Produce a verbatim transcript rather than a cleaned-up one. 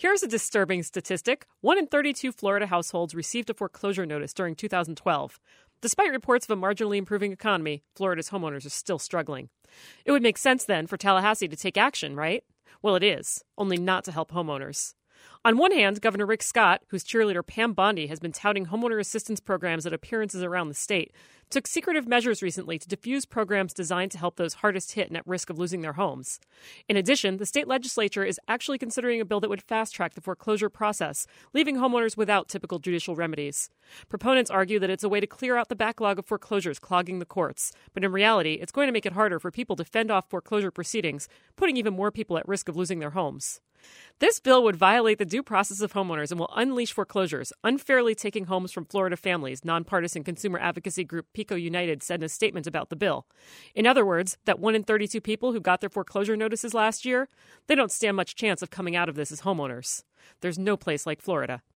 Here's a disturbing statistic. One in thirty-two Florida households received a foreclosure notice during two thousand twelve. Despite reports of a marginally improving economy, Florida's homeowners are still struggling. It would make sense then for Tallahassee to take action, right? Well, it is, only not to help homeowners. On one hand, Governor Rick Scott, whose cheerleader Pam Bondi has been touting homeowner assistance programs at appearances around the state, took secretive measures recently to defuse programs designed to help those hardest hit and at risk of losing their homes. In addition, the state legislature is actually considering a bill that would fast-track the foreclosure process, leaving homeowners without typical judicial remedies. Proponents argue that it's a way to clear out the backlog of foreclosures clogging the courts, but in reality, it's going to make it harder for people to fend off foreclosure proceedings, putting even more people at risk of losing their homes. This bill would violate the due process of homeowners and will unleash foreclosures, unfairly taking homes from Florida families, nonpartisan consumer advocacy group PICO United said in a statement about the bill. In other words, that one in thirty-two people who got their foreclosure notices last year, they don't stand much chance of coming out of this as homeowners. There's no place like Florida.